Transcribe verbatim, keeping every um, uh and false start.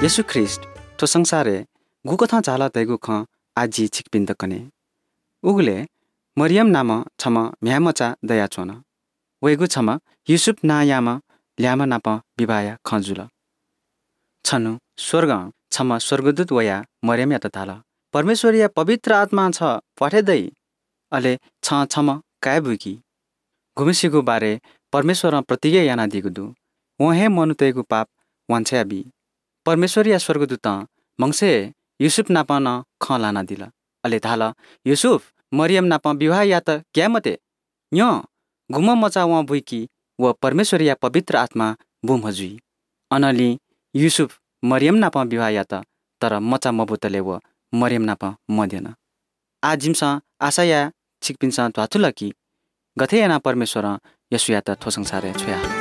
येशू ख्रिस्ट तो संसारे गुकथा झाला तैगु ख आजी छिकपिन्द कने उगले मरियम नाम छम म्यामचा दया चोन वेगु छम युसुफ ना याम ल्याम नाप विवाह खजुल छनु स्वर्ग छम स्वर्गदूत वया मरियम यात थाल परमेश्वरीय पवित्र आत्मा छ पठेदै अले छ छम कायबुकी घुमिसिगु बारे परमेश्वर प्रतिज्ञा याना दिगुदु वहे मनुतेगु पाप वान्छ्याबी परमेश्वरीय स्वर्गदूत मंगसे युसुफ नापन ख लाना दिला अले थाल युसुफ मरियम नाप विवाह यात क्यामते न्य घुम मचा व भुइकी व परमेश्वरीय पवित्र आत्मा बुम हजुई अनली युसुफ मरियम नाप विवाह यात तर मचा मबुतले व मरियम नाप मदेन आजिमसा आशाया छिकपिन्सा त्वाथुलकी गथे याना परमेश्वर यसु यात थो संसारे छोया